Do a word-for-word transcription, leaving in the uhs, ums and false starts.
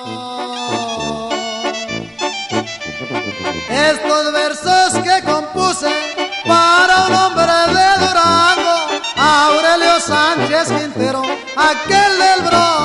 Estos versos que compuse para un hombre de Durango, Aurelio Sánchez Quintero, aquel del Bronx.